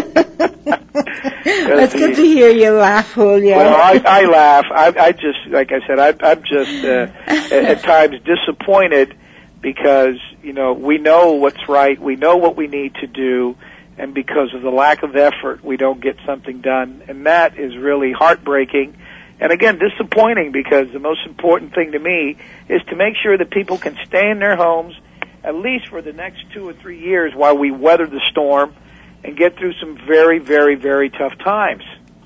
Speaker 1: It's good to hear you laugh, Julio.
Speaker 2: Well, I, I laugh. I, I just, like I said, I, I'm just uh, at, at times disappointed because, you know, we know what's right. We know what we need to do. And because of the lack of effort, we don't get something done. And that is really heartbreaking. And again, disappointing, because the most important thing to me is to make sure that people can stay in their homes at least for the next two or three years while we weather the storm and get through some very, very, very tough times.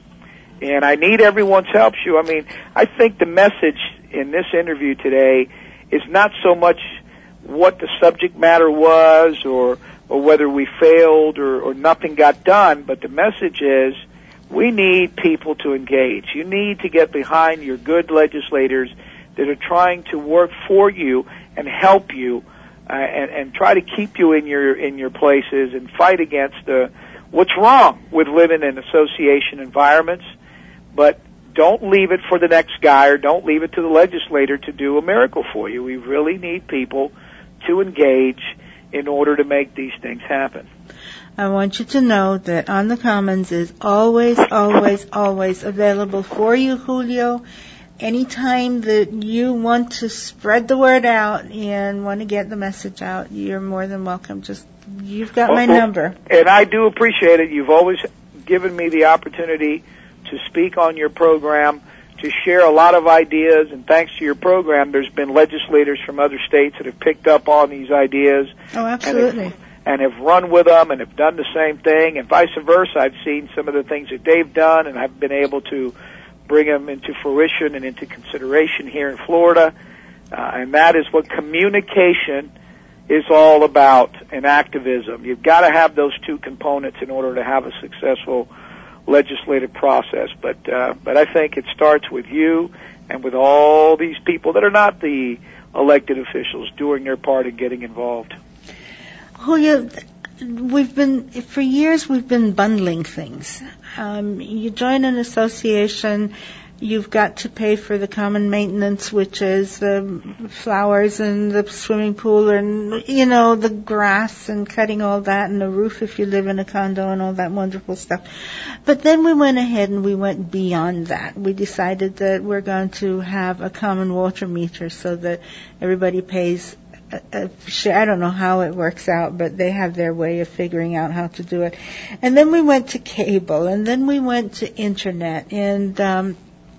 Speaker 2: And I need everyone's help, Shu. I mean, I think the message in this interview today is not so much what the subject matter was or or whether we failed or, or nothing got done, but the message is we need people to engage. You need to get behind your good legislators that are trying to work for you and help you uh, and, and try to keep you in your in your places and fight against uh, what's wrong with living in association environments. But don't leave it for the next guy, or don't leave it to the legislator to do a miracle for you. We really need people to engage in order to make these things happen.
Speaker 1: I want you to know that On the Commons is always, always, always available for you, Julio. Anytime that you want to spread the word out and want to get the message out, you're more than welcome. Just, you've got my
Speaker 2: well,
Speaker 1: number.
Speaker 2: And I do appreciate it. You've always given me the opportunity to speak on your program, to share a lot of ideas, and thanks to your program, there's been legislators from other states that have picked up on these ideas.
Speaker 1: Oh, absolutely.
Speaker 2: And have, and have run with them and have done the same thing, and vice versa. I've seen some of the things that they've done, and I've been able to bring them into fruition and into consideration here in Florida. Uh, and that is what communication is all about, and activism. You've got to have those two components in order to have a successful legislative process, but uh, but I think it starts with you and with all these people that are not the elected officials doing their part in getting involved.
Speaker 1: Julio, we've been for years we've been bundling things. Um, you join an association, you've got to pay for the common maintenance, which is the flowers and the swimming pool and, you know, the grass and cutting all that and the roof if you live in a condo and all that wonderful stuff. But then we went ahead and we went beyond that. We decided that we're going to have a common water meter so that everybody pays a, a share. I don't know how it works out, but they have their way of figuring out how to do it. And then we went to cable, and then we went to internet, and um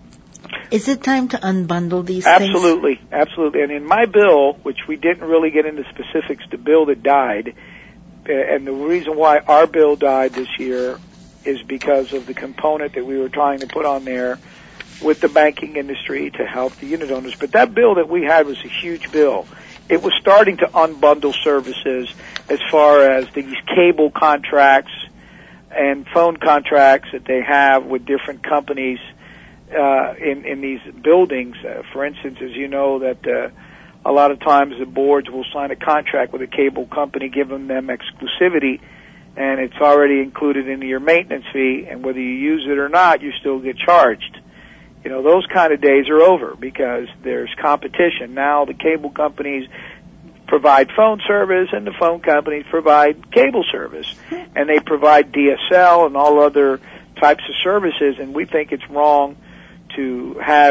Speaker 1: is it time to unbundle these
Speaker 2: absolutely,
Speaker 1: things? Absolutely,
Speaker 2: absolutely. And in my bill, which we didn't really get into specifics, the bill that died, and the reason why our bill died this year is because of the component that we were trying to put on there with the banking industry to help the unit owners. But that bill that we had was a huge bill. It was starting to unbundle services as far as these cable contracts and phone contracts that they have with different companies Uh, in, in these buildings. Uh, for instance, as you know, that uh, a lot of times the boards will sign a contract with a cable company giving them exclusivity, and it's already included into your maintenance fee, and whether you use it or not, you still get charged. You know, those kind of days are over because there's competition. Now the cable companies provide phone service, and the phone companies provide cable service, and they provide D S L and all other types of services, and we think it's wrong to have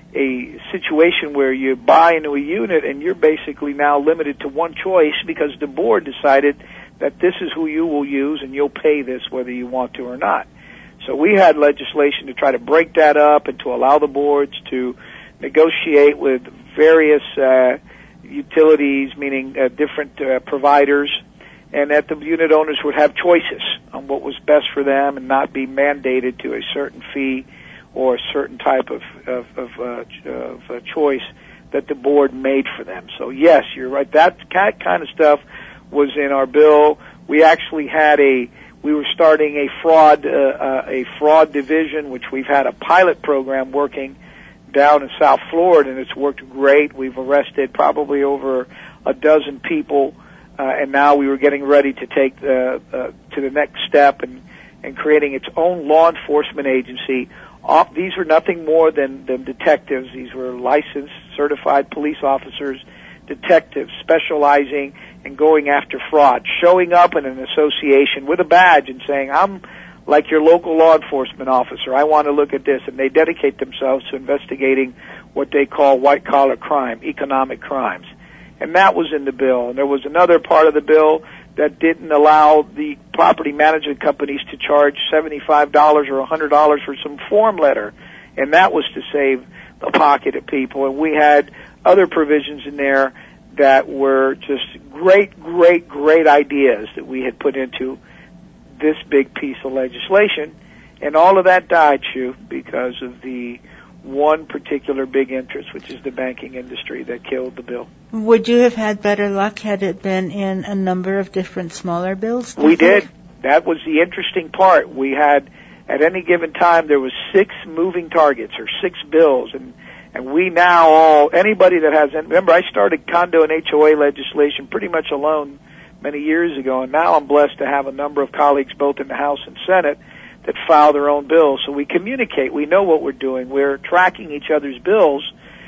Speaker 2: a situation where you buy into a unit and you're basically now limited to one choice because the board decided that this is who you will use and you'll pay this whether you want to or not. So we had legislation to try to break that up and to allow the boards to negotiate with various uh, utilities, meaning uh, different uh, providers, and that the unit owners would have choices on what was best for them and not be mandated to a certain fee or a certain type of, of, of, uh, of uh, choice that the board made for them. So yes, you're right. That kind of stuff was in our bill. We actually had a, we were starting a fraud, uh, uh, a fraud division, which we've had a pilot program working down in South Florida, and it's worked great. We've arrested probably over a dozen people, uh, and now we were getting ready to take the, uh, to the next step and, and creating its own law enforcement agency. Off, these were nothing more than, than detectives. These were licensed, certified police officers, detectives specializing in going after fraud, showing up in an association with a badge and saying, I'm like your local law enforcement officer. I want to look at this. And they dedicate themselves to investigating what they call white-collar crime, economic crimes. And that was in the bill. And there was another part of the bill that didn't allow the property management companies to charge seventy-five dollars or one hundred dollars for some form letter. And that was to save the pocket of people. And we had other provisions in there that were just great, great, great ideas that we had put into this big piece of legislation. And all of that died, Shu, because of the one particular big interest, which is the banking industry, that killed the bill.
Speaker 1: Would you have had better luck had it been in a number of different smaller bills?
Speaker 2: We did. That was the interesting part. We had, at any given time, there was six moving targets or six bills, and and we now all, anybody that has, remember I started condo and H O A legislation pretty much alone many years ago, and now I'm blessed to have a number of colleagues both in the House and Senate that file their own bills. So we communicate. We know what we're doing. We're tracking each other's bills,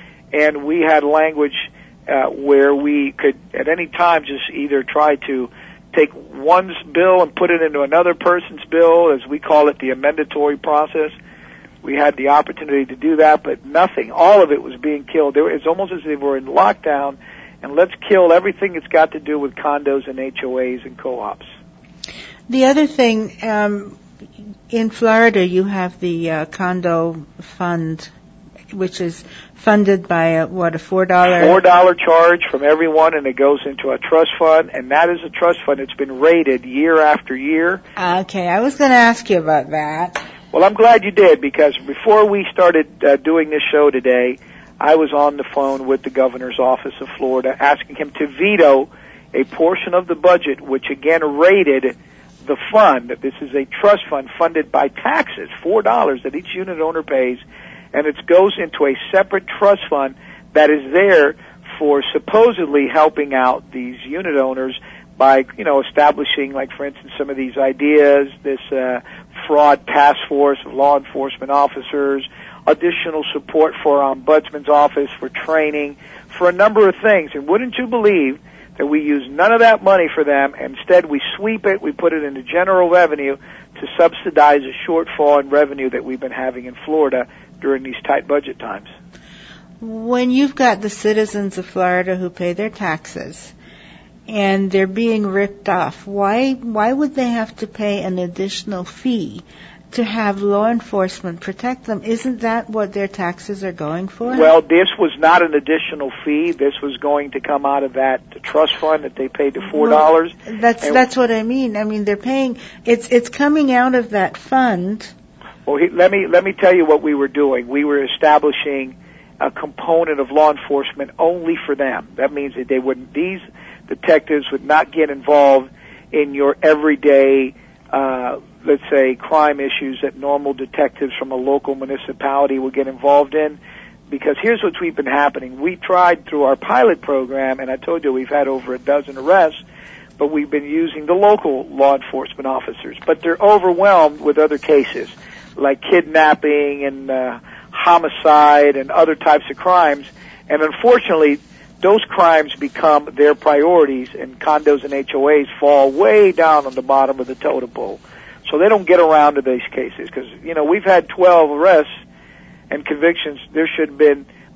Speaker 2: and we had language uh, where we could at any time just either try to take one's bill and put it into another person's bill, as we call it, the amendatory process. We had the opportunity to do that, but nothing. All of it was being killed. It's almost as if we're in lockdown, and let's kill everything that's got to do with condos and H O As and co-ops.
Speaker 1: The other thing, um, in Florida, you have the uh, condo fund, which is funded by, a, what, a four dollars...
Speaker 2: four dollars charge from everyone, and it goes into a trust fund, and that is a trust fund. It's been rated year after year.
Speaker 1: Okay, I was going to ask you about that.
Speaker 2: Well, I'm glad you did, because before we started uh, doing this show today, I was on the phone with the governor's office of Florida asking him to veto a portion of the budget, which again rated the fund. This is a trust fund funded by taxes, four dollars that each unit owner pays, and it goes into a separate trust fund that is there for supposedly helping out these unit owners by, you know, establishing, like, for instance, some of these ideas, this uh, fraud task force of law enforcement officers, additional support for our ombudsman's office, for training, for a number of things. And wouldn't you believe that we use none of that money for them, and instead we sweep it, we put it into general revenue to subsidize a shortfall in revenue that we've been having in Florida during these tight budget times.
Speaker 1: When you've got the citizens of Florida who pay their taxes and they're being ripped off, why why would they have to pay an additional fee to have law enforcement protect them? Isn't that what their taxes are going for?
Speaker 2: Well, this was not an additional fee. This was going to come out of that trust fund that they paid the four dollars.
Speaker 1: Well, that's and that's what I mean. I mean, they're paying. It's it's coming out of that fund.
Speaker 2: Well, he, let me let me tell you what we were doing. We were establishing a component of law enforcement only for them. That means that they wouldn't. These detectives would not get involved in your everyday, uh, let's say, crime issues that normal detectives from a local municipality would get involved in. Because here's what's been happening. We tried through our pilot program, and I told you we've had over a dozen arrests, but we've been using the local law enforcement officers. But they're overwhelmed with other cases, like kidnapping and uh, homicide and other types of crimes. And unfortunately, those crimes become their priorities, and condos and H O As fall way down on the bottom of the totem pole. So they don't get around to these cases because, you know, we've had twelve arrests and convictions. There should have been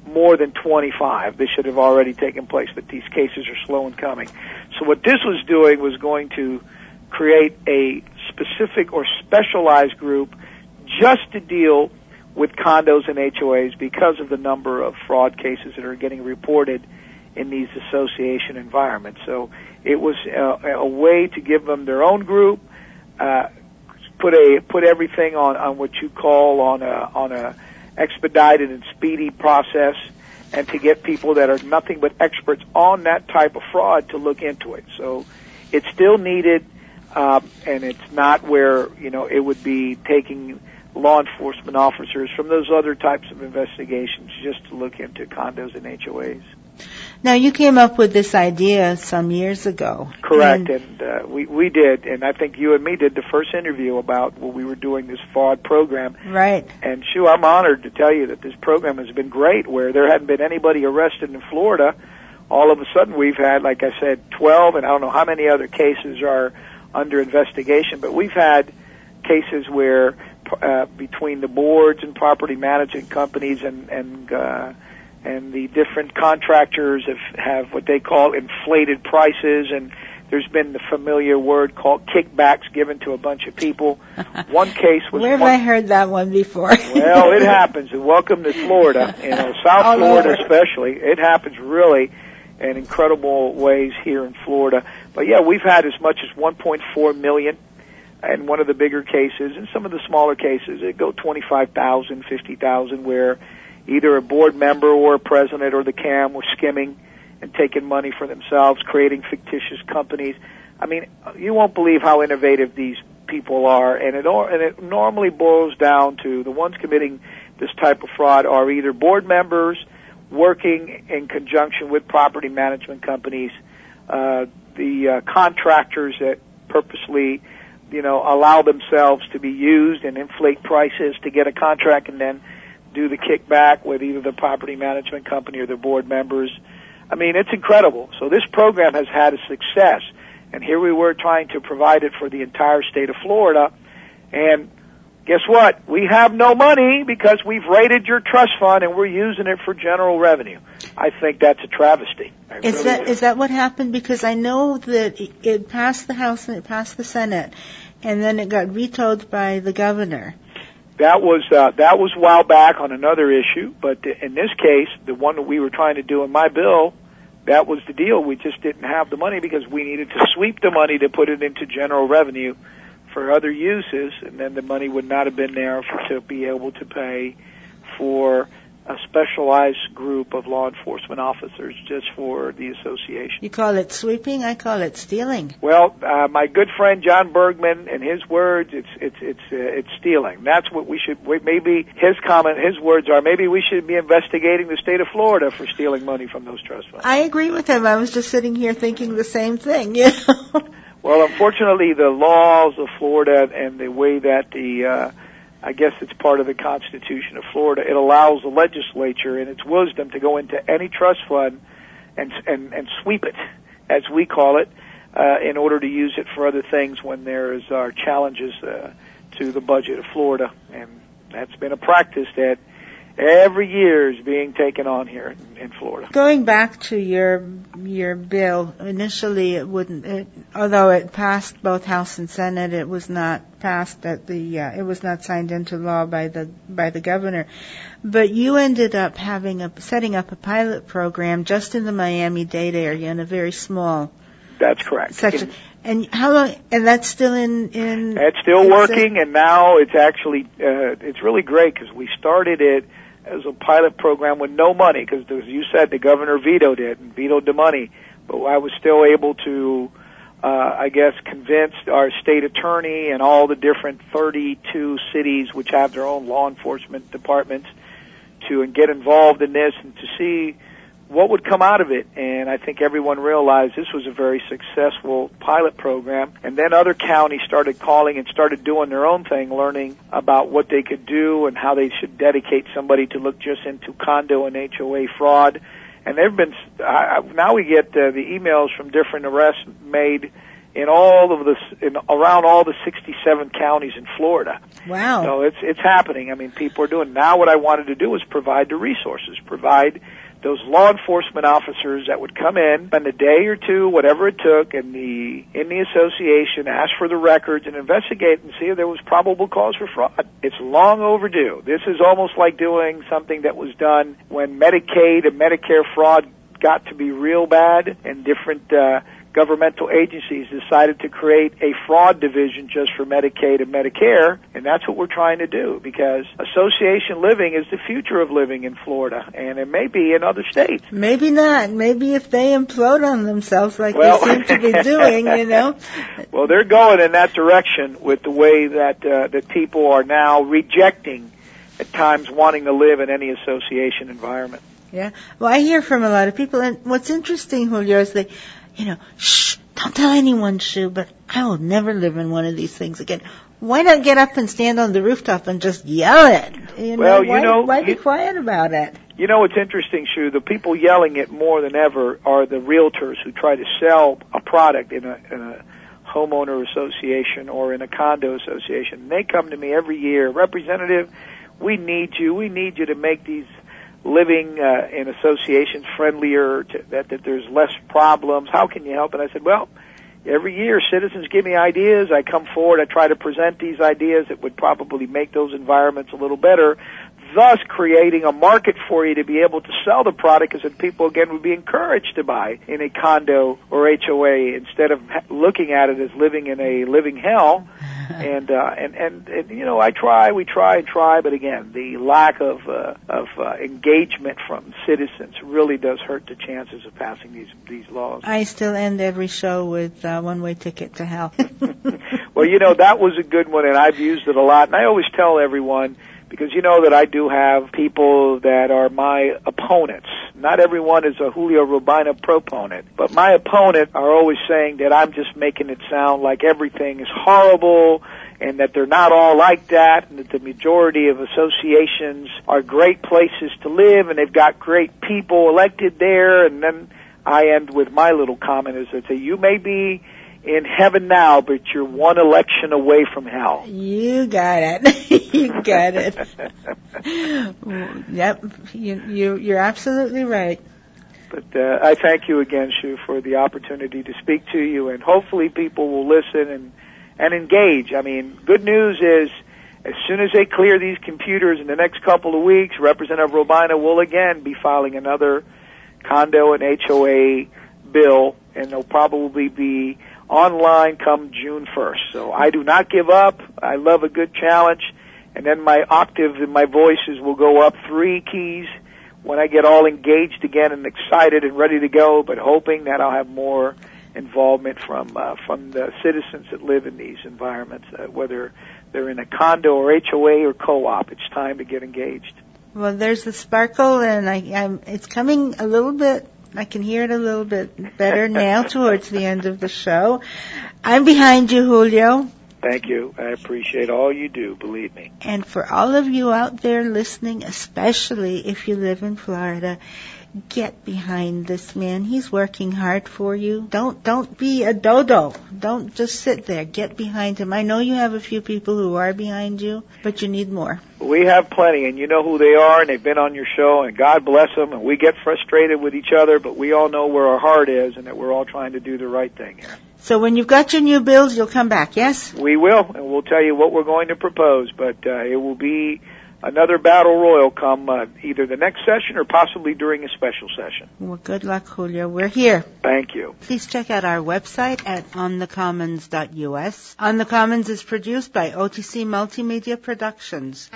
Speaker 2: more than twenty-five. They should have already taken place, but these cases are slow in coming. So what this was doing was going to create a specific or specialized group just to deal with condos and H O As because of the number of fraud cases that are getting reported in these association environments. So it was a, a way to give them their own group, uh, put a put everything on, on what you call on a on a expedited and speedy process, and to get people that are nothing but experts on that type of fraud to look into it. So it's still needed, uh, and it's not where, you know, it would be taking law enforcement officers from those other types of investigations just to look into condos and H O As.
Speaker 1: Now, you came up with this idea some years ago.
Speaker 2: Correct, and, and uh, we we did, and I think you and me did the first interview about when we were doing this fraud program.
Speaker 1: Right.
Speaker 2: And, Sue, I'm honored to tell you that this program has been great, where there hadn't been anybody arrested in Florida. All of a sudden, we've had, like I said, twelve, and I don't know how many other cases are under investigation, but we've had cases where uh, between the boards and property management companies and, and uh and the different contractors have, have what they call inflated prices, and there's been the familiar word called kickbacks given to a bunch of people. One case was...
Speaker 1: Where have
Speaker 2: one,
Speaker 1: I heard that one before?
Speaker 2: Well, it happens, and welcome to Florida, you know, South
Speaker 1: All
Speaker 2: Florida
Speaker 1: over.
Speaker 2: especially. It happens really in incredible ways here in Florida. But yeah, we've had as much as one point four million in one of the bigger cases, and some of the smaller cases, it go twenty-five thousand, fifty thousand, where either a board member or a president or the C A M were skimming and taking money for themselves, creating fictitious companies. I mean, you won't believe how innovative these people are, and it, and it normally boils down to the ones committing this type of fraud are either board members working in conjunction with property management companies, uh, the uh, contractors that purposely, you know, allow themselves to be used and inflate prices to get a contract and then do the kickback with either the property management company or their board members. I mean, it's incredible. So this program has had a success, and here we were trying to provide it for the entire state of Florida, and guess what? We have no money because we've raided your trust fund and we're using it for general revenue. I think that's a travesty. I
Speaker 1: Is
Speaker 2: really
Speaker 1: that
Speaker 2: do.
Speaker 1: is that what happened? Because I know that it, it passed the House and it passed the Senate, and then it got vetoed by the governor.
Speaker 2: That was uh, that was a while back on another issue, but in this case, the one that we were trying to do in my bill, that was the deal. We just didn't have the money because we needed to sweep the money to put it into general revenue for other uses, and then the money would not have been there for, to be able to pay for a specialized group of law enforcement officers just for the association.
Speaker 1: You call it sweeping, I call it stealing.
Speaker 2: Well, uh, my good friend John Bergman, in his words, it's it's it's uh, it's stealing. That's what we should. Maybe his comment, his words are, maybe we should be investigating the state of Florida for stealing money from those trust funds.
Speaker 1: I agree with him. I was just sitting here thinking the same thing. You know.
Speaker 2: Well, unfortunately, the laws of Florida and the way that the uh, I guess it's part of the Constitution of Florida. It allows the legislature, in its wisdom, to go into any trust fund and and, and sweep it, as we call it, uh, in order to use it for other things when there is our challenges uh, to the budget of Florida. And that's been a practice that every year is being taken on here in, in Florida.
Speaker 1: Going back to your your bill, initially it wouldn't, it, although it passed both House and Senate, it was not passed at the, uh, it was not signed into law by the by the governor. But you ended up having a setting up a pilot program just in the Miami-Dade area in a very small.
Speaker 2: That's correct.
Speaker 1: Section. And how long? And that's still in in.
Speaker 2: It's still working, and now it's actually uh, it's really great because we started it as a pilot program with no money, because as you said, the governor vetoed it and vetoed the money. But I was still able to, uh, I guess, convince our state attorney and all the different thirty-two cities which have their own law enforcement departments to and get involved in this and to see what would come out of it. And I think everyone realized this was a very successful pilot program. And then other counties started calling and started doing their own thing, learning about what they could do and how they should dedicate somebody to look just into condo and H O A fraud. And there have been, uh, now we get uh, the emails from different arrests made in all of the in around all the sixty-seven counties in Florida.
Speaker 1: Wow!
Speaker 2: So it's it's happening. I mean, people are doing. Now, what I wanted to do was provide the resources, provide those law enforcement officers that would come in, spend a day or two, whatever it took, in the in the association, ask for the records, and investigate and see if there was probable cause for fraud. It's long overdue. This is almost like doing something that was done when Medicaid and Medicare fraud got to be real bad, and different uh, governmental agencies decided to create a fraud division just for Medicaid and Medicare, and that's what we're trying to do, because association living is the future of living in Florida, and it may be in other states.
Speaker 1: Maybe not. Maybe if they implode on themselves like
Speaker 2: well,
Speaker 1: they seem to be doing, you know.
Speaker 2: Well, they're going in that direction with the way that uh, that people are now rejecting, at times, wanting to live in any association environment.
Speaker 1: Yeah. Well, I hear from a lot of people, and what's interesting, Julio, is they, you know, shh, don't tell anyone, Shu, but I will never live in one of these things again. Why not get up and stand on the rooftop and just yell it? You know,
Speaker 2: well, you
Speaker 1: why,
Speaker 2: know,
Speaker 1: why be
Speaker 2: you,
Speaker 1: quiet about it?
Speaker 2: You know, what's interesting, Shu, the people yelling it more than ever are the realtors who try to sell a product in a, in a homeowner association or in a condo association. And they come to me every year, Representative, we need you. We need you to make these living uh, in associations friendlier, to, that, that there's less problems. How can you help? And I said, well, every year citizens give me ideas. I come forward. I try to present these ideas that would probably make those environments a little better, thus creating a market for you to be able to sell the product, because then people, again, would be encouraged to buy in a condo or H O A instead of looking at it as living in a living hell. And, uh, and, and, and, you know, I try, we try and try, but again, the lack of, uh, of, uh, engagement from citizens really does hurt the chances of passing these, these laws.
Speaker 1: I still end every show with, uh, one-way ticket to hell.
Speaker 2: Well, you know, that was a good one, and I've used it a lot, and I always tell everyone, because you know that I do have people that are my opponents. Not everyone is a Julio Robina proponent, but my opponent are always saying that I'm just making it sound like everything is horrible and that they're not all like that, and that the majority of associations are great places to live and they've got great people elected there. And then I end with my little comment is that say, you may be in heaven now, but you're one election away from hell.
Speaker 1: You got it. You got it. Yep, you, you, you're absolutely right.
Speaker 2: But uh, I thank you again, Shu, for the opportunity to speak to you, and hopefully people will listen and, and engage. I mean, good news is, as soon as they clear these computers in the next couple of weeks, Representative Robina will again be filing another condo and H O A bill, and they'll probably be online come June first. So I do not give up. I love a good challenge. And then my octave in my voices will go up three keys when I get all engaged again and excited and ready to go, but hoping that I'll have more involvement from uh, from the citizens that live in these environments, uh, whether they're in a condo or H O A or co-op. It's time to get engaged.
Speaker 1: Well, there's the sparkle, and I, I'm, it's coming a little bit. I can hear it a little bit better now towards the end of the show. I'm behind you, Julio.
Speaker 2: Thank you. I appreciate all you do, believe me.
Speaker 1: And for all of you out there listening, especially if you live in Florida, get behind this man. He's working hard for you. Don't don't be a dodo. Don't just sit there. Get behind him. I know you have a few people who are behind you, but you need more.
Speaker 2: We have plenty, and you know who they are, and they've been on your show, and God bless them, and we get frustrated with each other, but we all know where our heart is and that we're all trying to do the right thing here.
Speaker 1: So when you've got your new bills, you'll come back, yes?
Speaker 2: We will, and we'll tell you what we're going to propose, but uh, it will be another battle royal come uh, either the next session or possibly during a special session.
Speaker 1: Well, good luck, Julio. We're here.
Speaker 2: Thank you.
Speaker 1: Please check out our website at on the commons dot u s. On the Commons is produced by O T C Multimedia Productions.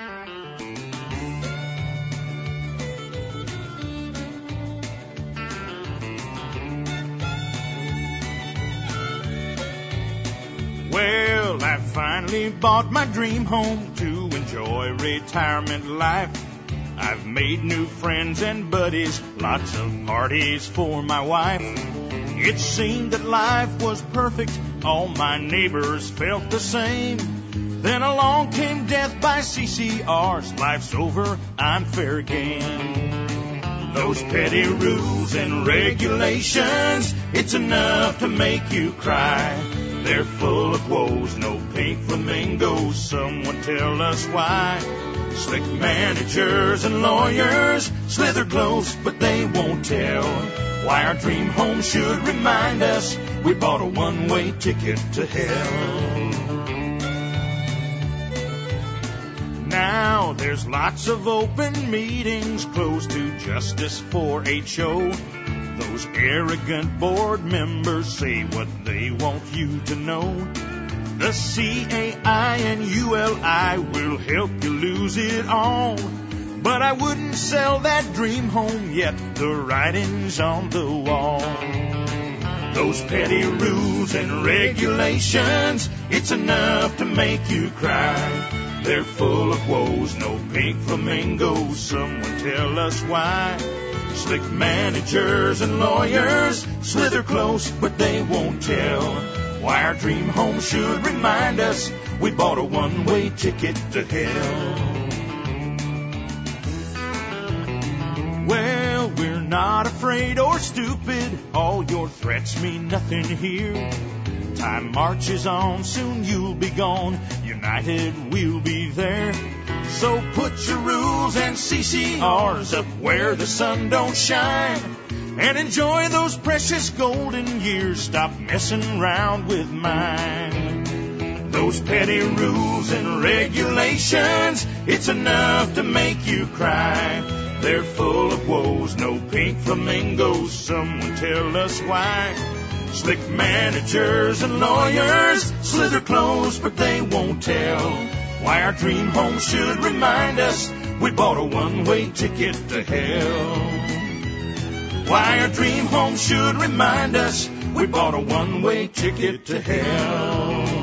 Speaker 3: Well, I finally bought my dream home to enjoy retirement life. I've made new friends and buddies, lots of parties for my wife. It seemed that life was perfect, all my neighbors felt the same. Then along came death by C C Rs, life's over, I'm fair game. Those petty rules and regulations, it's enough to make you cry. They're full of woes, no pink flamingos. Someone tell us why. Slick managers and lawyers slither close, but they won't tell why our dream home should remind us we bought a one-way ticket to hell. Now there's lots of open meetings closed to justice for H O. Those arrogant board members say what they want you to know. The C A I and U L I will help you lose it all. But I wouldn't sell that dream home yet, the writing's on the wall. Those petty rules and regulations, it's enough to make you cry. They're full of woes, no pink flamingos. Someone tell us why. Slick managers and lawyers slither close, but they won't tell why our dream home should remind us we bought a one-way ticket to hell. Well, we're not afraid or stupid. All your threats mean nothing here. Time marches on, soon you'll be gone. United, we'll be there. So put your rules and C C Rs up where the sun don't shine, and enjoy those precious golden years. Stop messing around with mine. Those petty rules and regulations, it's enough to make you cry. They're full of woes, no pink flamingos. Someone tell us why. Slick managers and lawyers slither close, but they won't tell why our dream home should remind us we bought a one-way ticket to hell. Why our dream home should remind us we bought a one-way ticket to hell.